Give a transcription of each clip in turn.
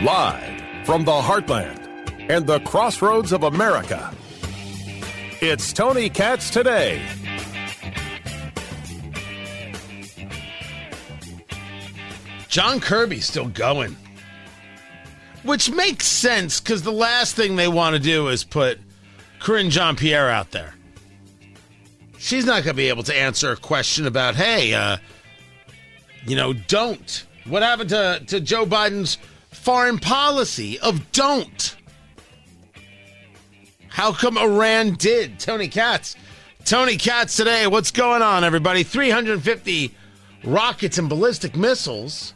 Live from the heartland and the crossroads of America, it's Tony Katz Today. John Kirby's still going, which makes sense because the last thing they want to do is put Karine Jean-Pierre out there. She's not going to be able to answer a question about, hey, don't. What happened to Joe Biden's foreign policy of don't? How come Iran did? Tony Katz Today. What's going on, everybody? 350 rockets and ballistic missiles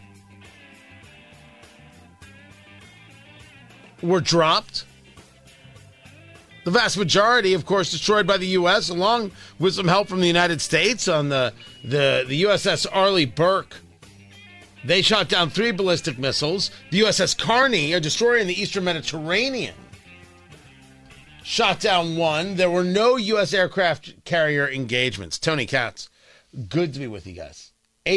were dropped. The vast majority, of course, destroyed by the U.S., along with some help from the United States on the USS Arleigh Burke. They shot down 3 ballistic missiles. The USS Carney, a destroyer in the Eastern Mediterranean, shot down 1. There were no U.S. aircraft carrier engagements. Tony Katz, good to be with you guys.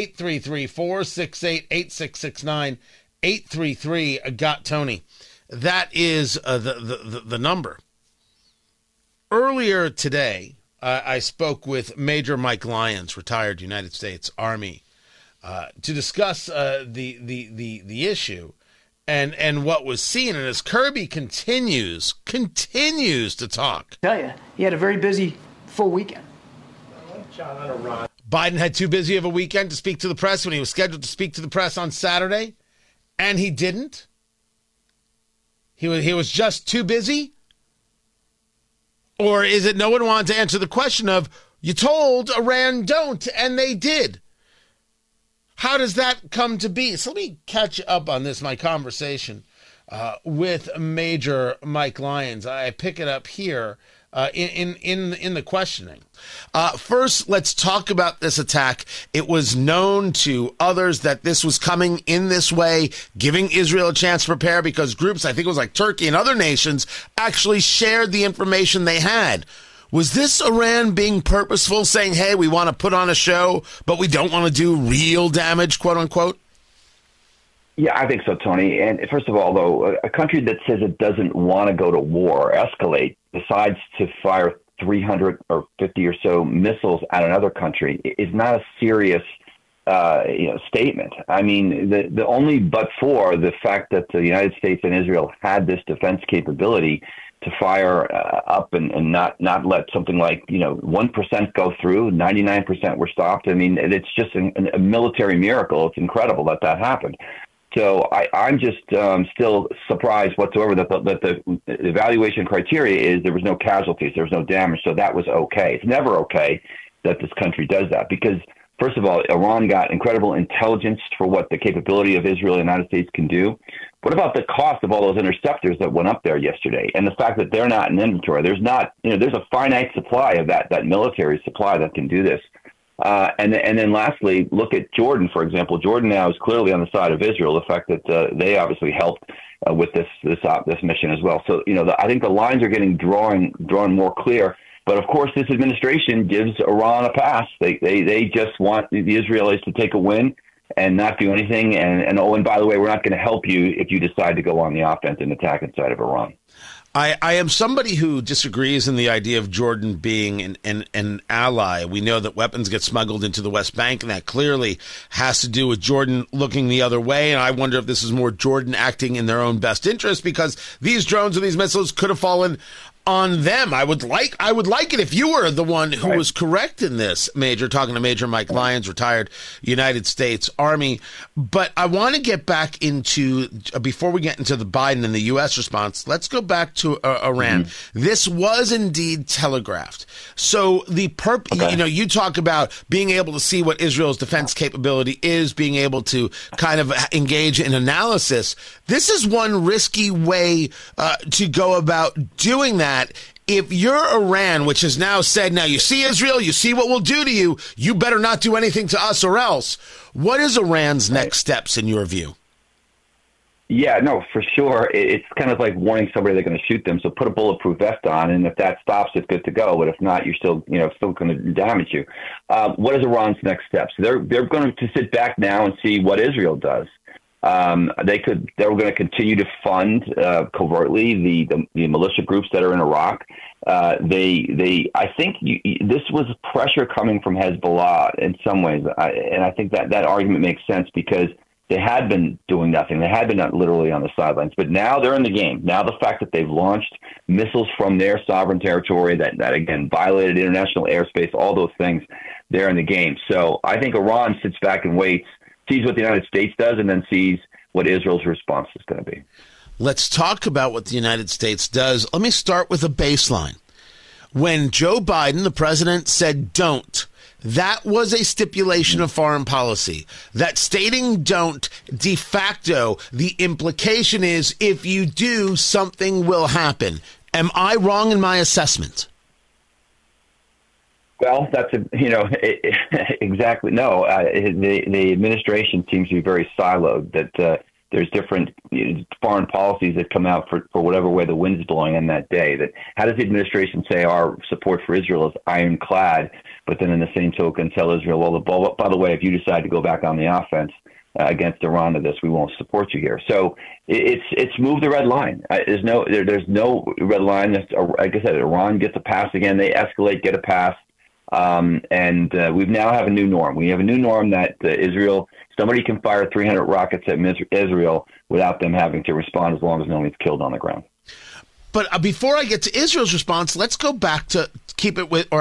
833-468-8669. 833-GOT-TONY. That is the number. Earlier today, I spoke with Major Mike Lyons, retired United States Army, to discuss the issue and what was seen. And as Kirby continues to talk, I tell you, he had a very busy full weekend. Biden had too busy of a weekend to speak to the press when he was scheduled to speak to the press on Saturday, and he didn't. He was just too busy? Or is it no one wanted to answer the question of, you told Iran don't, and they did? How does that come to be? So let me catch up on this, my conversation with Major Mike Lyons. I pick it up here in the questioning. First, let's talk about this attack. It was known to others that this was coming in this way, giving Israel a chance to prepare because groups, I think it was like Turkey and other nations, actually shared the information they had. Was this Iran being purposeful, saying, hey, we want to put on a show, but we don't want to do real damage, quote unquote? Yeah, I think so, Tony. And first of all, though, a country that says it doesn't want to go to war or escalate decides to fire 350 or so missiles at another country is not a serious statement. I mean, the only but for the fact that the United States and Israel had this defense capability to fire up and not let something like 1% go through, 99% were stopped. I mean, it's just a military miracle. It's incredible that happened. So I'm just still surprised whatsoever that the evaluation criteria is there was no casualties, there was no damage, so that was okay. It's never okay that this country does that because, first of all, Iran got incredible intelligence for what the capability of Israel and the United States can do. What about the cost of all those interceptors that went up there yesterday and the fact that they're not in inventory? There's not, there's a finite supply of that military supply that can do this. And then lastly, look at Jordan, for example. Jordan now is clearly on the side of Israel, the fact that they obviously helped with this mission as well. So, I think the lines are getting drawn more clear. But, of course, this administration gives Iran a pass. They just want the Israelis to take a win and not do anything. And by the way, we're not going to help you if you decide to go on the offense and attack inside of Iran. I am somebody who disagrees in the idea of Jordan being an ally. We know that weapons get smuggled into the West Bank, and that clearly has to do with Jordan looking the other way. And I wonder if this is more Jordan acting in their own best interest because these drones or these missiles could have fallen on them. I would like it if you were the one who was correct in this, Major, talking to Major Mike Lyons, retired United States Army. But I want to get back into, before we get into the Biden and the U.S. response, let's go back to Iran. Mm-hmm. This was indeed telegraphed. So the you talk about being able to see what Israel's defense capability is, being able to kind of engage in analysis. This is one risky way to go about doing that. If you're Iran, which has now said, now you see Israel, you see what we'll do to you, you better not do anything to us or else. What is Iran's next steps in your view? Yeah, no, for sure. It's kind of like warning somebody they're going to shoot them. So put a bulletproof vest on, and if that stops, it's good to go. But if not, you're still going to damage you. What is Iran's next steps? They're going to sit back now and see what Israel does. They were going to continue to fund covertly the militia groups that are in Iraq. I think this was pressure coming from Hezbollah in some ways, and I think that argument makes sense because they had been doing nothing. They had been literally on the sidelines, but now they're in the game. Now the fact that they've launched missiles from their sovereign territory that again violated international airspace, all those things, they're in the game. So I think Iran sits back and waits, sees what the United States does, and then sees what Israel's response is going to be. Let's talk about what the United States does. Let me start with a baseline. When Joe Biden, the president, said don't, that was a stipulation of foreign policy. That stating don't, de facto, the implication is if you do, something will happen. Am I wrong in my assessment? Well, that's exactly no. The administration seems to be very siloed. That there's different foreign policies that come out for whatever way the wind's blowing on that day. That how does the administration say our support for Israel is ironclad, but then in the same token tell Israel, well, by the way, if you decide to go back on the offense against Iran to this, we won't support you here. So it's moved the red line. There's no red line. Like I said, Iran gets a pass again. They escalate, get a pass. And we now have a new norm. We have a new norm that somebody can fire 300 rockets at Israel without them having to respond as long as nobody's killed on the ground. But before I get to Israel's response, let's go back to keep it with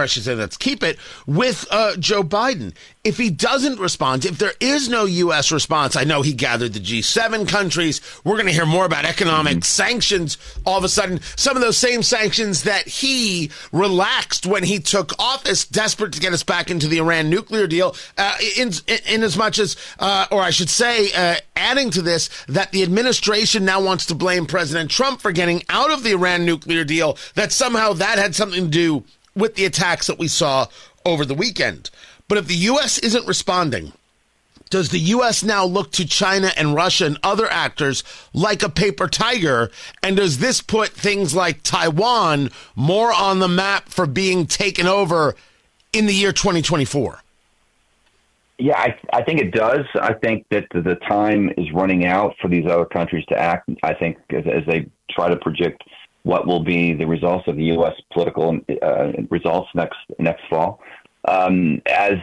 Joe Biden. If he doesn't respond, if there is no U.S. response, I know he gathered the G7 countries. We're going to hear more about economic sanctions. All of a sudden, some of those same sanctions that he relaxed when he took office, desperate to get us back into the Iran nuclear deal, in as much as, or I should say, adding to this, that the administration now wants to blame President Trump for getting out of the Iran nuclear deal, that somehow that had something to do with the attacks that we saw over the weekend. But if the U.S. isn't responding, does the U.S. now look to China and Russia and other actors like a paper tiger? And does this put things like Taiwan more on the map for being taken over in the year 2024? Yeah, I think it does. I think that the time is running out for these other countries to act. I think as they try to project what will be the results of the U.S. political results next fall. But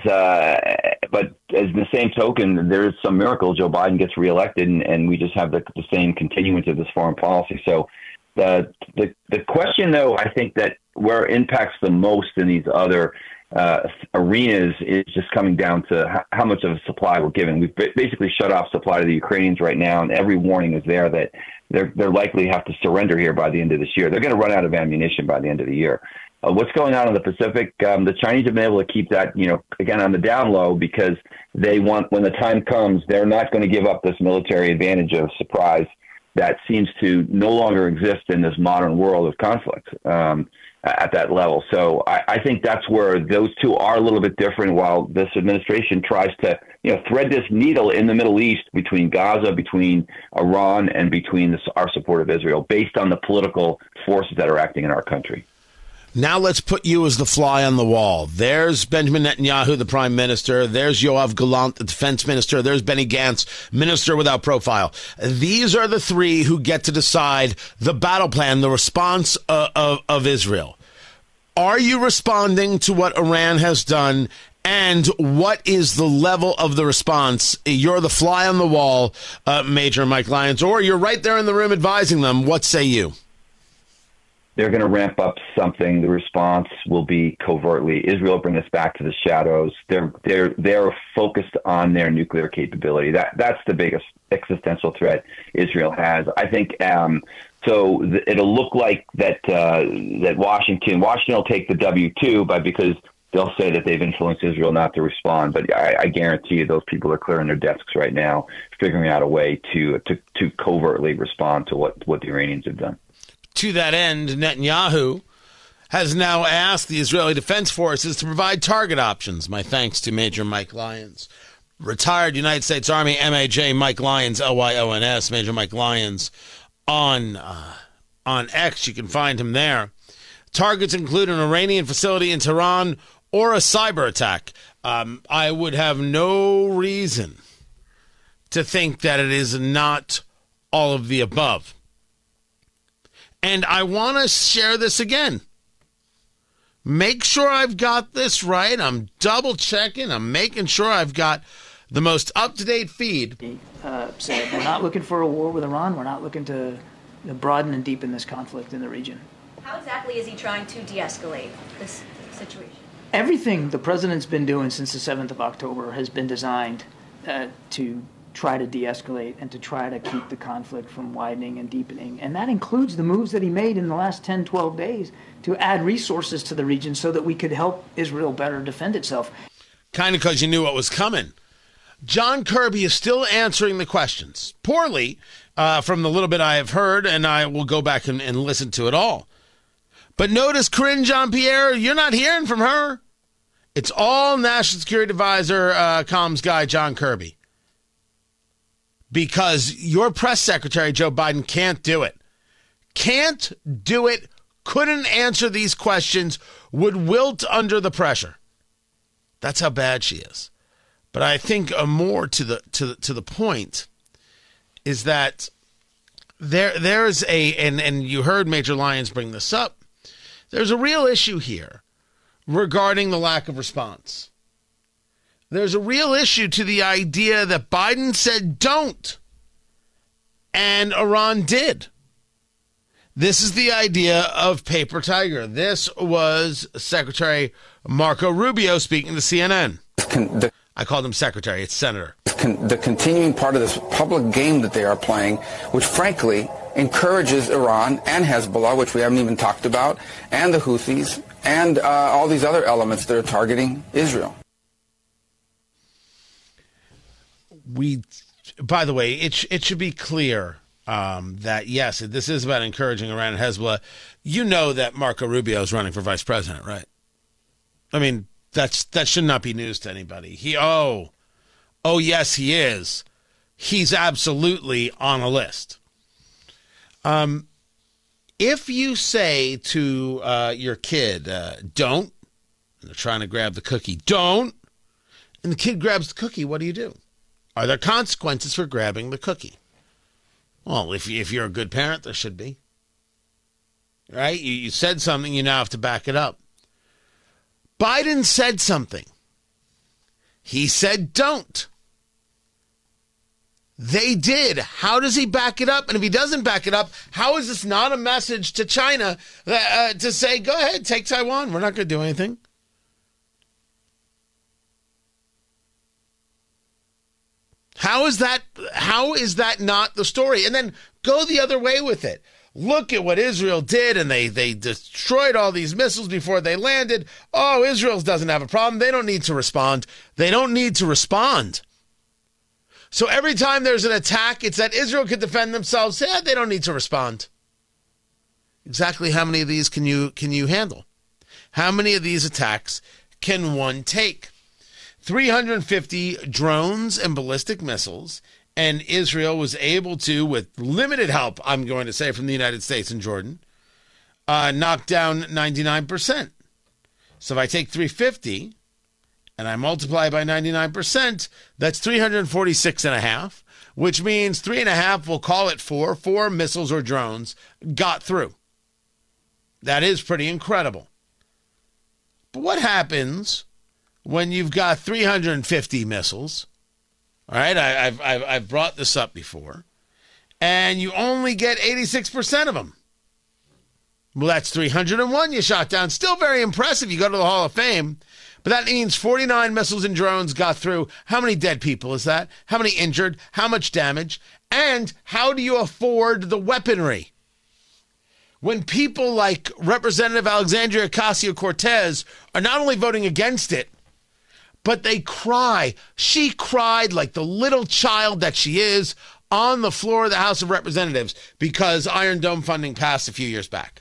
as the same token, there is some miracle Joe Biden gets reelected, and we just have the same continuance of this foreign policy. So the question, though, I think that where it impacts the most in these other arenas is just coming down to how much of a supply we're giving. We've basically shut off supply to the Ukrainians right now, and every warning is there that they're likely have to surrender here by the end of this year. They're going to run out of ammunition by the end of the year. What's going on in the Pacific? The Chinese have been able to keep that, again, on the down low because they want, when the time comes, they're not going to give up this military advantage of surprise that seems to no longer exist in this modern world of conflict at that level. So I think that's where those two are a little bit different, while this administration tries to thread this needle in the Middle East between Gaza, between Iran, and between our support of Israel based on the political forces that are acting in our country. Now let's put you as the fly on the wall. There's Benjamin Netanyahu, the prime minister. There's Yoav Gallant, the defense minister. There's Benny Gantz, minister without profile. These are the three who get to decide the battle plan, the response of Israel. Are you responding to what Iran has done? And what is the level of the response? You're the fly on the wall, Major Mike Lyons, or you're right there in the room advising them. What say you? They're going to ramp up something. The response will be covertly. Israel bring us back to the shadows. They're focused on their nuclear capability. That's the biggest existential threat Israel has. I think so. It'll look like that Washington will take the W-2, but because they'll say that they've influenced Israel not to respond. But I guarantee you, those people are clearing their desks right now, figuring out a way to covertly respond to what the Iranians have done. To that end, Netanyahu has now asked the Israeli Defense Forces to provide target options. My thanks to Major Mike Lyons. Retired United States Army MAJ Mike Lyons, Lyons, Major Mike Lyons on X. You can find him there. Targets include an Iranian facility in Tehran or a cyber attack. I would have no reason to think that it is not all of the above. And I want to share this again. Make sure I've got this right. I'm double checking. I'm making sure I've got the most up-to-date feed. He said, we're not looking for a war with Iran. We're not looking to broaden and deepen this conflict in the region. How exactly is he trying to de-escalate this situation? Everything the president's been doing since the 7th of October has been designed to try to de-escalate and to try to keep the conflict from widening and deepening. And that includes the moves that he made in the last 10, 12 days to add resources to the region so that we could help Israel better defend itself. Kind of because you knew what was coming. John Kirby is still answering the questions. Poorly, from the little bit I have heard, and I will go back and listen to it all. But notice Karine Jean-Pierre, you're not hearing from her. It's all National Security Advisor, comms guy John Kirby. Because your press secretary, Joe Biden, can't do it. Can't do it, couldn't answer these questions, would wilt under the pressure. That's how bad she is. But I think more to the point is that there's and you heard Major Lyons bring this up, there's a real issue here regarding the lack of response. There's a real issue to the idea that Biden said don't, and Iran did. This is the idea of paper tiger. This was Secretary Marco Rubio speaking to CNN. I called him secretary. It's senator. The continuing part of this public game that they are playing, which frankly encourages Iran and Hezbollah, which we haven't even talked about, and the Houthis, and all these other elements that are targeting Israel. By the way, it should be clear that, yes, this is about encouraging Iran and Hezbollah. You know that Marco Rubio is running for vice president, right? I mean, that should not be news to anybody. Yes, he is. He's absolutely on a list. If you say to your kid, don't, and they're trying to grab the cookie, don't, and the kid grabs the cookie, what do? Are there consequences for grabbing the cookie? Well, if you're a good parent, there should be. Right? You said something, you now have to back it up. Biden said something. He said don't. They did. How does he back it up? And if he doesn't back it up, how is this not a message to China to say, go ahead, take Taiwan. We're not going to do anything. How is that not the story? And then go the other way with it. Look at what Israel did, and they destroyed all these missiles before they landed. Oh, Israel doesn't have a problem. They don't need to respond. They don't need to respond. So every time there's an attack, it's that Israel could defend themselves. Yeah, they don't need to respond. Exactly how many of these can you handle? How many of these attacks can one take? 350 drones and ballistic missiles, and Israel was able to, with limited help, I'm going to say, from the United States and Jordan, knock down 99%. So if I take 350 and I multiply by 99%, that's 346 and a half, which means 3.5, we'll call it 4 missiles or drones got through. That is pretty incredible. But what happens when you've got 350 missiles? All right, I've brought this up before, and you only get 86% of them. Well, that's 301 you shot down. Still very impressive. You go to the Hall of Fame, but that means 49 missiles and drones got through. How many dead people is that? How many injured? How much damage? And how do you afford the weaponry? When people like Representative Alexandria Ocasio-Cortez are not only voting against it, but they cry. She cried like the little child that she is on the floor of the House of Representatives because Iron Dome funding passed a few years back.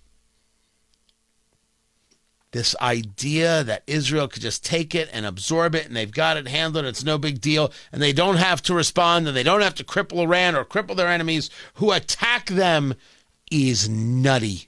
This idea that Israel could just take it and absorb it and they've got it handled, it's no big deal, and they don't have to respond and they don't have to cripple Iran or cripple their enemies who attack them is nutty.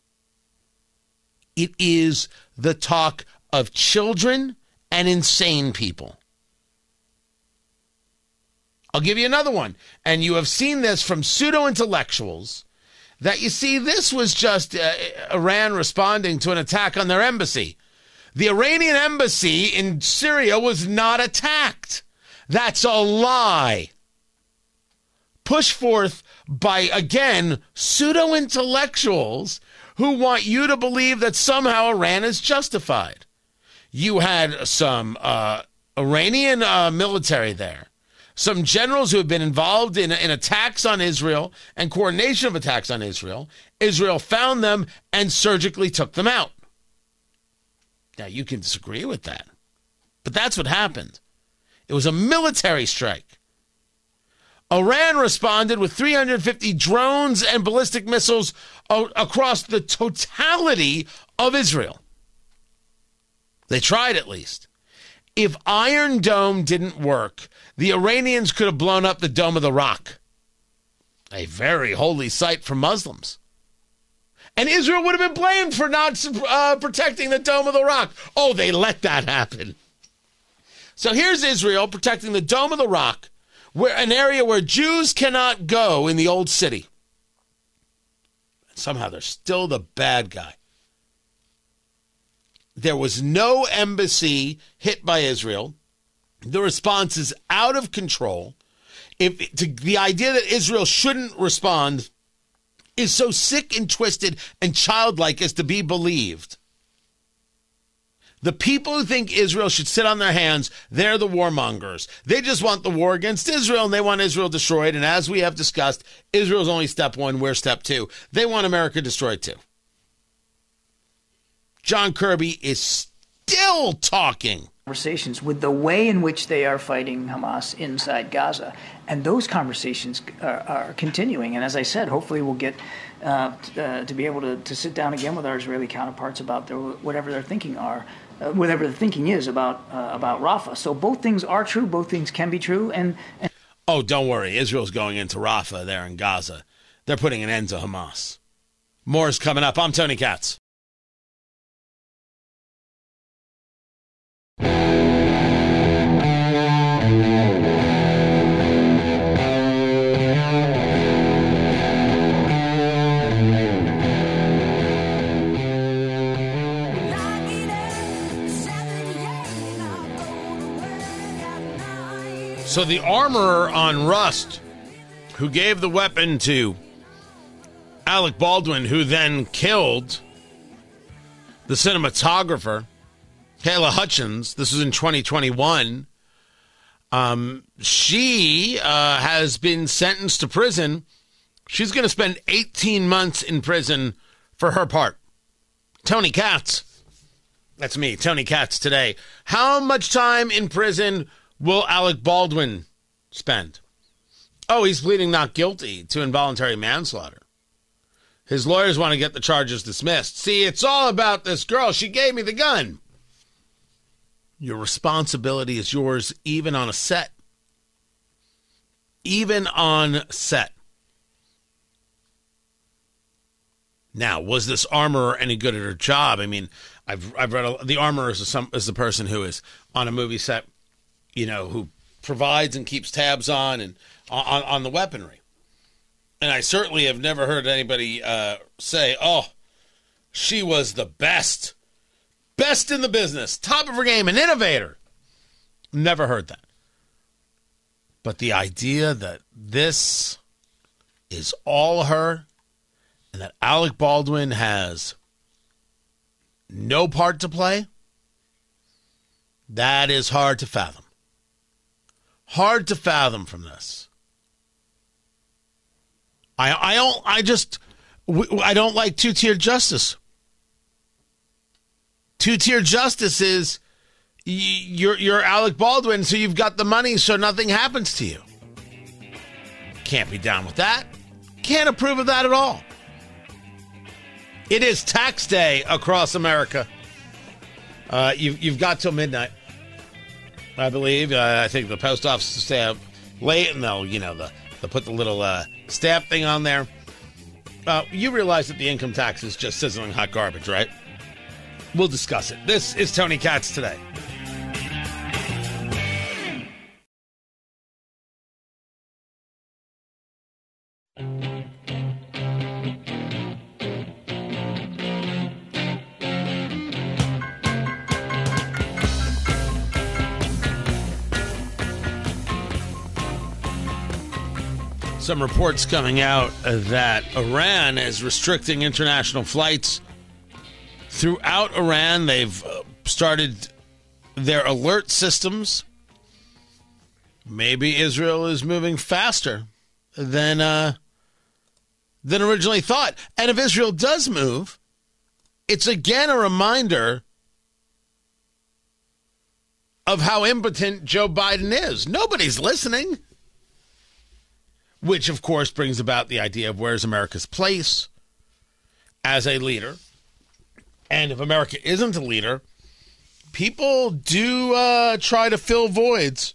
It is the talk of children and insane people. I'll give you another one. And you have seen this from pseudo-intellectuals that, you see, this was just Iran responding to an attack on their embassy. The Iranian embassy in Syria was not attacked. That's a lie. Pushed forth by, again, pseudo-intellectuals who want you to believe that somehow Iran is justified. You had some Iranian military there, some generals who have been involved in attacks on Israel and coordination of attacks on Israel. Israel found them and surgically took them out. Now, you can disagree with that, but that's what happened. It was a military strike. Iran responded with 350 drones and ballistic missiles across the totality of Israel. They tried, at least. If Iron Dome didn't work, the Iranians could have blown up the Dome of the Rock, a very holy site for Muslims. And Israel would have been blamed for not protecting the Dome of the Rock. Oh, they let that happen. So here's Israel protecting the Dome of the Rock, where an area where Jews cannot go in the old city. And somehow they're still the bad guy. There was no embassy hit by Israel. The response is out of control. The idea that Israel shouldn't respond is so sick and twisted and childlike as to be believed. The people who think Israel should sit on their hands, they're the warmongers. They just want the war against Israel, and they want Israel destroyed. And as we have discussed, Israel's only step one, we're step two. They want America destroyed too. John Kirby is still talking. Conversations with the way in which they are fighting Hamas inside Gaza. And those conversations are continuing. And as I said, hopefully we'll get to be able to sit down again with our Israeli counterparts about whatever their thinking is about Rafah. So both things are true. Both things can be true. And oh, don't worry. Israel's going into Rafah there in Gaza. They're putting an end to Hamas. More is coming up. I'm Tony Katz. So the armorer on Rust, who gave the weapon to Alec Baldwin, who then killed the cinematographer, Kayla Hutchins, this was in 2021, she has been sentenced to prison. She's going to spend 18 months in prison for her part. Tony Katz, that's me, Tony Katz today. How much time in prison will Alec Baldwin spend? Oh, he's pleading not guilty to involuntary manslaughter. His lawyers want to get the charges dismissed. See, it's all about this girl. She gave me the gun. Your responsibility is yours even on a set. Even on set. Now, was this armorer any good at her job? I mean, I've read the armorer is the person who is on a movie set, you know, who provides and keeps tabs on and on the weaponry. And I certainly have never heard anybody say, oh, she was the best in the business, top of her game, an innovator. Never heard that. But the idea that this is all her and that Alec Baldwin has no part to play, that is hard to fathom. Hard to fathom from this. I don't like two-tier justice. Two-tier justice is you're Alec Baldwin, so you've got the money, so nothing happens to you. Can't be down with that. Can't approve of that at all. It is tax day across America. You've got till midnight, I believe. I think the post office will stay up late, and they'll put the little stamp thing on there. You realize that the income tax is just sizzling hot garbage, right? We'll discuss it. This is Tony Katz Today. Some reports coming out that Iran is restricting international flights. Throughout Iran, they've started their alert systems. Maybe Israel is moving faster than originally thought. And if Israel does move, it's again a reminder of how impotent Joe Biden is. Nobody's listening. Which, of course, brings about the idea of where's America's place as a leader. And if America isn't a leader, people do try to fill voids.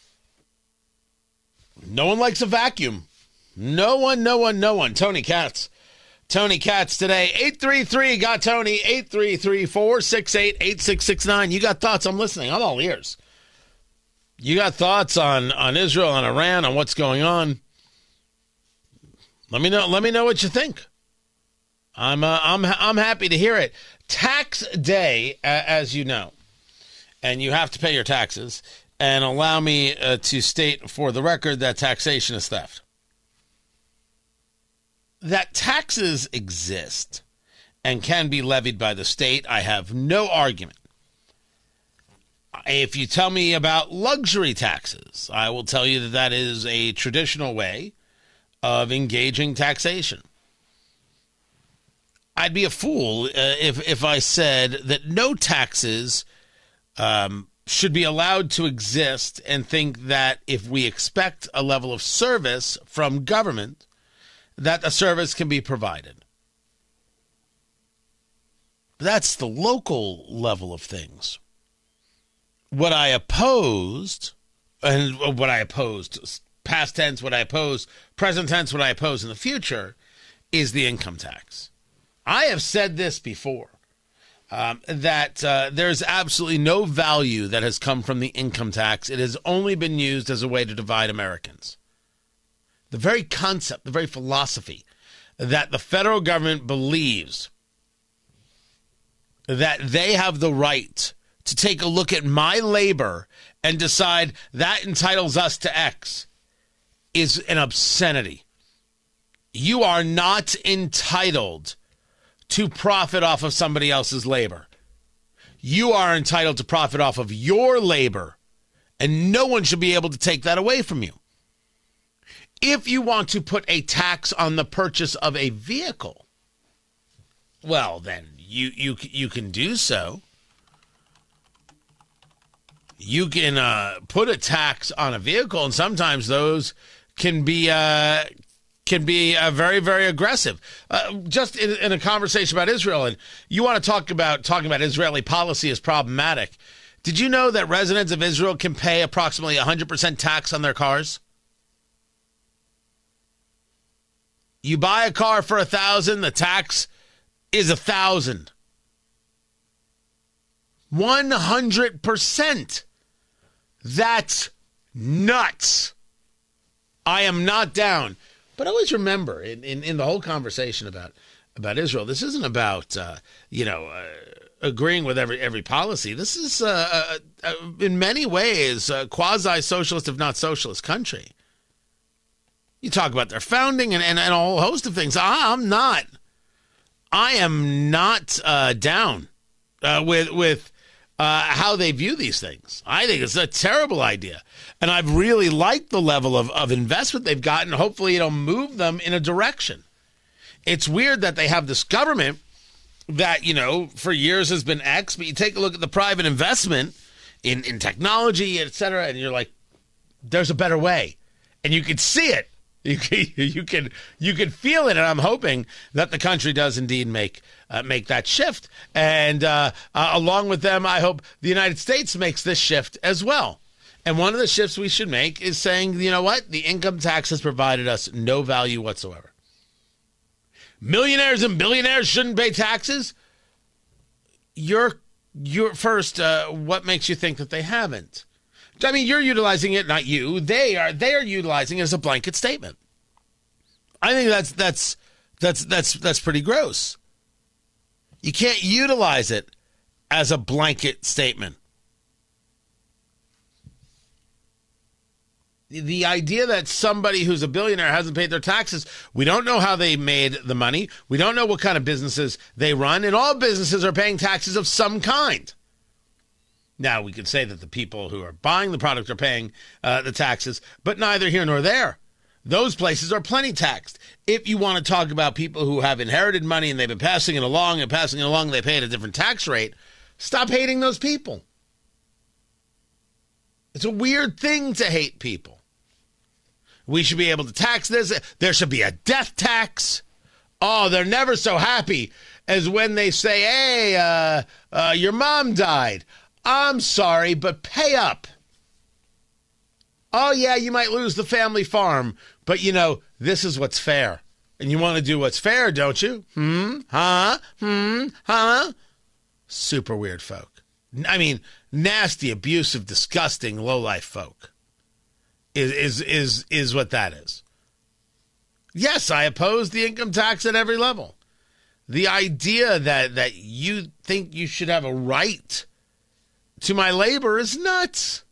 No one likes a vacuum. No one. Tony Katz. Tony Katz today. 833 got Tony. 833-468-8669. You got thoughts? I'm listening. I'm all ears. You got thoughts on Israel, on Iran, on what's going on? Let me know what you think. I'm happy to hear it. Tax day, as you know, and you have to pay your taxes. And allow me to state for the record that taxation is theft. That taxes exist and can be levied by the state, I have no argument. If you tell me about luxury taxes, I will tell you that that is a traditional way of engaging taxation. I'd be a fool if I said that no taxes should be allowed to exist and think that if we expect a level of service from government, that the service can be provided. That's the local level of things. What I opposed, past tense, what I oppose, present tense, what I oppose in the future, is the income tax. I have said this before, that there's absolutely no value that has come from the income tax. It has only been used as a way to divide Americans. The very concept, the very philosophy that the federal government believes that they have the right to take a look at my labor and decide that entitles us to X is an obscenity. You are not entitled to profit off of somebody else's labor. You are entitled to profit off of your labor, and no one should be able to take that away from you. If you want to put a tax on the purchase of a vehicle, well, then you can do so. You can put a tax on a vehicle, and sometimes those can be very, very aggressive. Just in a conversation about Israel, and you want to talking about Israeli policy is problematic. Did you know that residents of Israel can pay approximately 100% tax on their cars? You buy a car for $1,000, the tax is $1,000. 100%. That's nuts. I am not down. But always remember, in the whole conversation about Israel, this isn't about agreeing with every policy. This is in many ways a quasi-socialist, if not socialist, country. You talk about their founding and a whole host of things. I am not down with how they view these things. I think it's a terrible idea. And I've really liked the level of investment they've gotten. Hopefully it'll move them in a direction. It's weird that they have this government that, for years has been X, but you take a look at the private investment in technology, et cetera, and you're like, there's a better way. And you can see it. You can feel it, and I'm hoping that the country does indeed make that shift. And along with them, I hope the United States makes this shift as well. And one of the shifts we should make is saying, you know what? The income tax has provided us no value whatsoever. Millionaires and billionaires shouldn't pay taxes. You're first. What makes you think that they haven't? I mean, you're utilizing it, not you. They are utilizing it as a blanket statement. I think that's pretty gross. You can't utilize it as a blanket statement. The idea that somebody who's a billionaire hasn't paid their taxes, we don't know how they made the money. We don't know what kind of businesses they run, and all businesses are paying taxes of some kind. Now, we could say that the people who are buying the product are paying the taxes, but neither here nor there. Those places are plenty taxed. If you want to talk about people who have inherited money and they've been passing it along, they pay at a different tax rate, stop hating those people. It's a weird thing to hate people. We should be able to tax this. There should be a death tax. Oh, they're never so happy as when they say, hey, your mom died. I'm sorry, but pay up. Oh, yeah, you might lose the family farm, but, this is what's fair. And you want to do what's fair, don't you? Huh? Super weird folk. I mean, nasty, abusive, disgusting, low-life folk is what that is. Yes, I oppose the income tax at every level. The idea that you think you should have a right to my labor is nuts.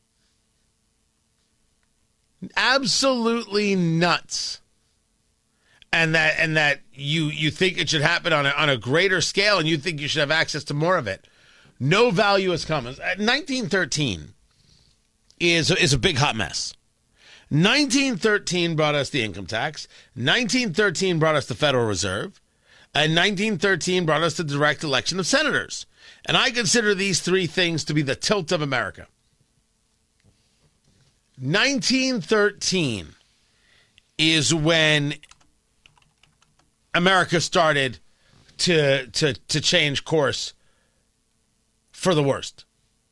Absolutely nuts. And that you think it should happen on a greater scale, and you think you should have access to more of it. No value has come. 1913 is a big hot mess. 1913 brought us the income tax. 1913 brought us the Federal Reserve. And 1913 brought us the direct election of senators. And I consider these three things to be the tilt of America. 1913 is when America started to change course for the worst.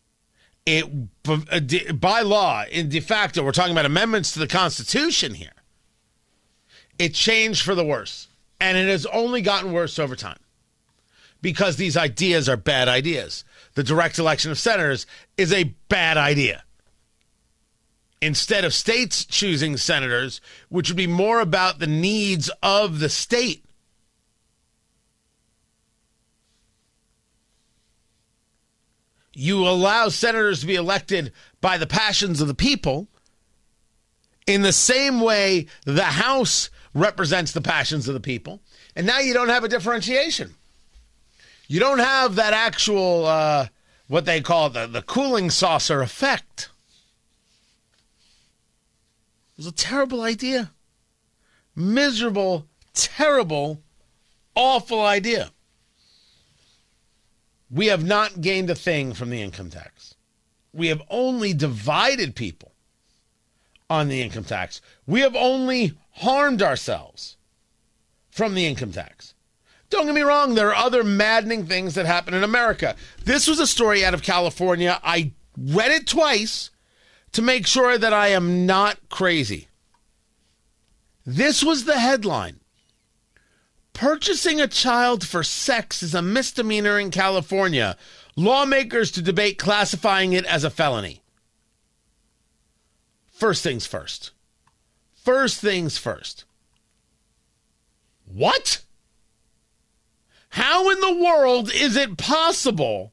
By law, in de facto, we're talking about amendments to the Constitution here. It changed for the worse. And it has only gotten worse over time. Because these ideas are bad ideas. The direct election of senators is a bad idea. Instead of states choosing senators, which would be more about the needs of the state. You allow senators to be elected by the passions of the people in the same way the House represents the passions of the people. And now you don't have a differentiation. You don't have that actual, what they call the cooling saucer effect. It was a terrible idea. Miserable, terrible, awful idea. We have not gained a thing from the income tax. We have only divided people on the income tax. We have only harmed ourselves from the income tax. Don't get me wrong, there are other maddening things that happen in America. This was a story out of California. I read it twice to make sure that I am not crazy. This was the headline. Purchasing a child for sex is a misdemeanor in California. Lawmakers to debate classifying it as a felony. First things first. First things first. What? How in the world is it possible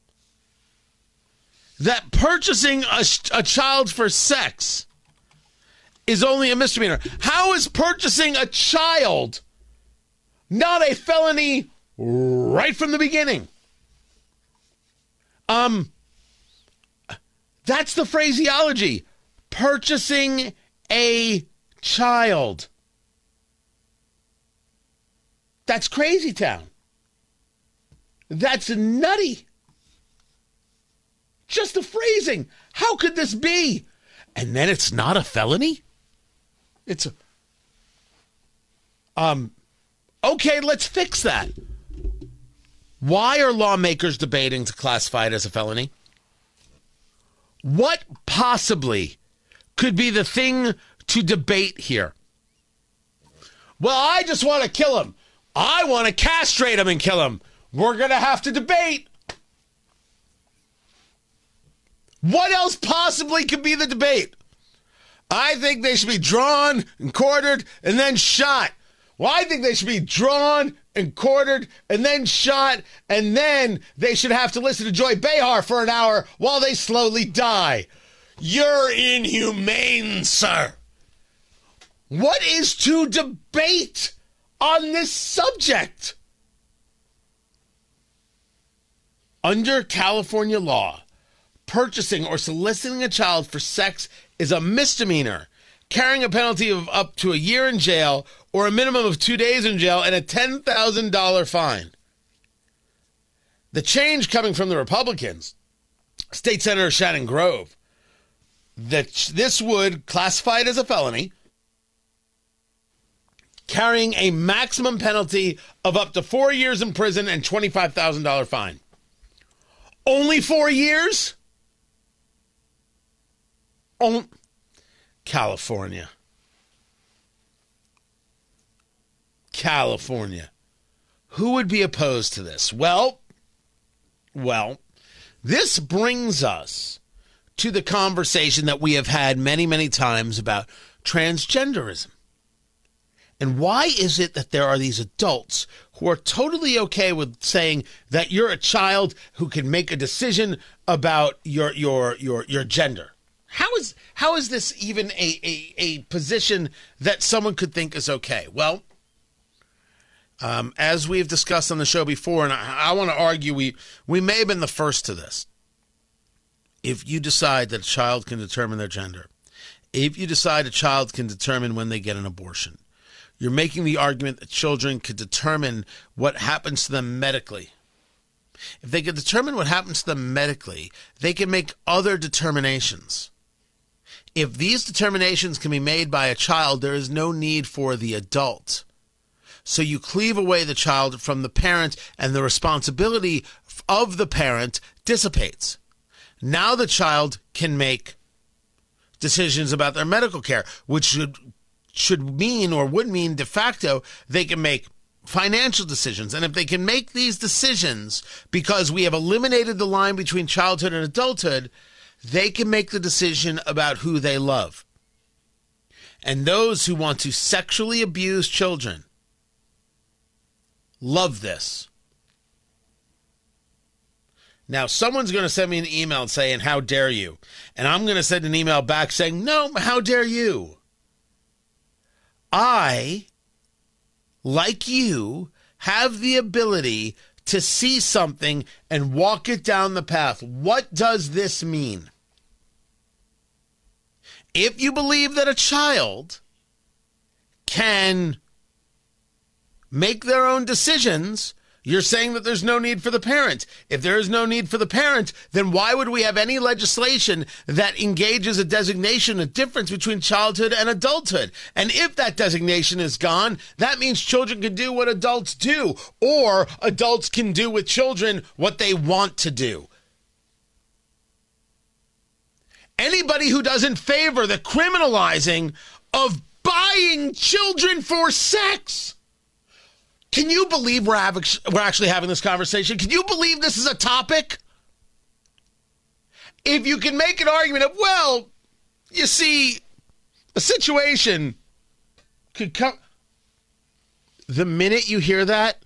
that purchasing a child for sex is only a misdemeanor? How is purchasing a child not a felony right from the beginning? That's the phraseology. Purchasing a child. That's crazy town. That's nutty. Just the phrasing. How could this be? And then it's not a felony? It's a... Okay, let's fix that. Why are lawmakers debating to classify it as a felony? What possibly could be the thing to debate here? Well, I just want to kill him. I want to castrate him and kill him. We're going to have to debate. What else possibly could be the debate? I think they should be drawn and quartered and then shot. Well, I think they should be drawn and quartered and then shot, and then they should have to listen to Joy Behar for an hour while they slowly die. You're inhumane, sir. What is to debate on this subject? Under California law, purchasing or soliciting a child for sex is a misdemeanor, carrying a penalty of up to a year in jail or a minimum of 2 days in jail and a $10,000 fine. The change coming from the Republicans, State Senator Shannon Grove, that this would classify it as a felony, carrying a maximum penalty of up to 4 years in prison and $25,000 fine. Only 4 years? California. Who would be opposed to this? Well, this brings us to the conversation that we have had many, many times about transgenderism. And why is it that there are these adults who are totally okay with saying that you're a child who can make a decision about your gender? How is this even a position that someone could think is okay? Well, as we've discussed on the show before, and I want to argue we may have been the first to this. If you decide that a child can determine their gender, if you decide a child can determine when they get an abortion, you're making the argument that children could determine what happens to them medically. If they can determine what happens to them medically, they can make other determinations. If these determinations can be made by a child, there is no need for the adult. So you cleave away the child from the parent, and the responsibility of the parent dissipates. Now the child can make decisions about their medical care, which should mean or would mean de facto they can make financial decisions. And if they can make these decisions because we have eliminated the line between childhood and adulthood, they can make the decision about who they love. And those who want to sexually abuse children love this. Now, someone's going to send me an email saying, how dare you? And I'm going to send an email back saying, no, how dare you? I, like you, have the ability to see something and walk it down the path. What does this mean? If you believe that a child can make their own decisions, you're saying that there's no need for the parent. If there is no need for the parent, then why would we have any legislation that engages a designation, a difference between childhood and adulthood? And if that designation is gone, that means children can do what adults do, or adults can do with children what they want to do. Anybody who doesn't favor the criminalizing of buying children for sex. Can you believe we're actually having this conversation? Can you believe this is a topic? If you can make an argument of, well, you see, a situation could come. The minute you hear that,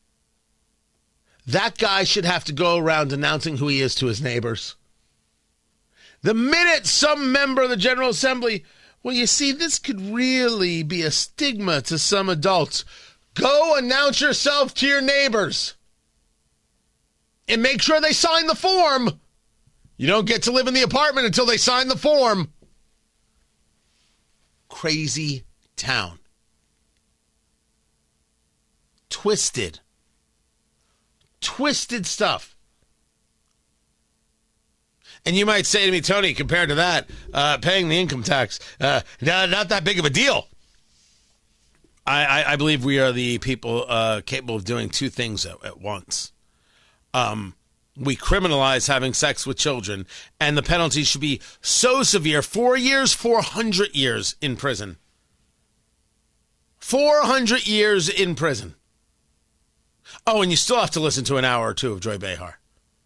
that guy should have to go around announcing who he is to his neighbors. The minute some member of the General Assembly, well, you see, this could really be a stigma to some adults. Go announce yourself to your neighbors and make sure they sign the form. You don't get to live in the apartment until they sign the form. Crazy town. Twisted stuff. And you might say to me, Tony, compared to that, paying the income tax, not that big of a deal. I believe we are the people capable of doing two things at once. We criminalize having sex with children, and the penalty should be so severe, 4 years, 400 years in prison. 400 years in prison. Oh, and you still have to listen to an hour or two of Joy Behar.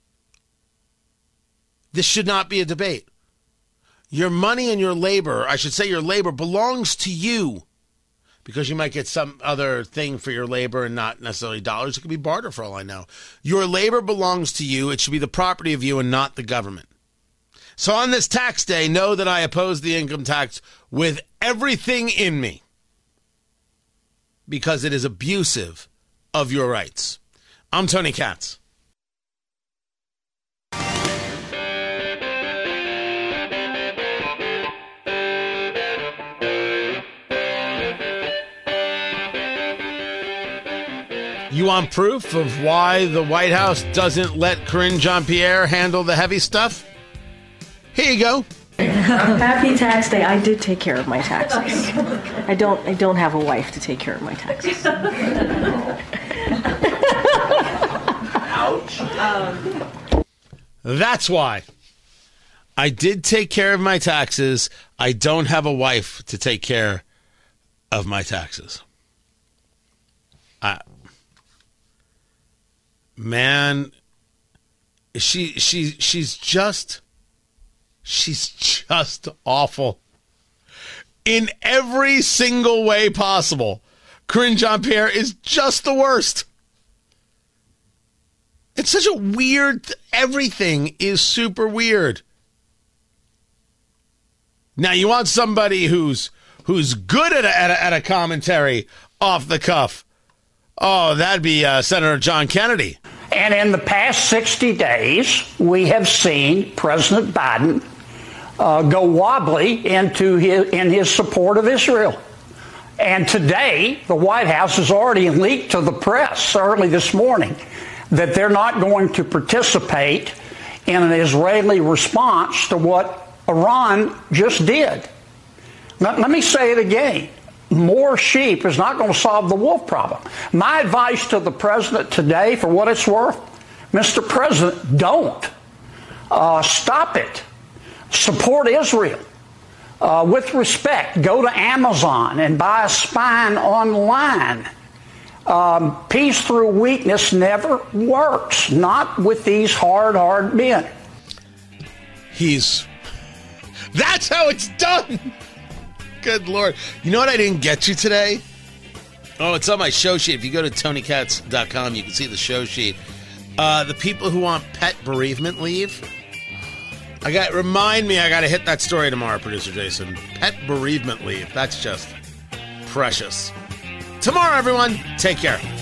This should not be a debate. Your money and your labor, I should say your labor, belongs to you. Because you might get some other thing for your labor and not necessarily dollars. It could be barter for all I know. Your labor belongs to you. It should be the property of you and not the government. So on this tax day, know that I oppose the income tax with everything in me because it is abusive of your rights. I'm Tony Katz. You want proof of why the White House doesn't let Karine Jean-Pierre handle the heavy stuff? Here you go. Happy tax day. I did take care of my taxes. I don't have a wife to take care of my taxes. Ouch. That's why. I did take care of my taxes. I don't have a wife to take care of my taxes. Man, she's just awful in every single way possible. Karine Jean-Pierre is just the worst. It's such a weird. Everything is super weird. Now you want somebody who's good at a commentary off the cuff. Oh, that'd be Senator John Kennedy. And in the past 60 days, we have seen President Biden go wobbly in his support of Israel. And today, the White House has already leaked to the press early this morning that they're not going to participate in an Israeli response to what Iran just did. Let me say it again. More sheep is not going to solve the wolf problem. My advice to the president today, for what it's worth, Mr. President, don't. Stop it. Support Israel. With respect, go to Amazon and buy a spine online. Peace through weakness never works. Not with these hard men. That's how it's done. Good Lord. You know what I didn't get you today? Oh, it's on my show sheet. If you go to TonyKatz.com, you can see the show sheet. The people who want pet bereavement leave. Remind me, I got to hit that story tomorrow, producer Jason. Pet bereavement leave. That's just precious. Tomorrow, everyone. Take care.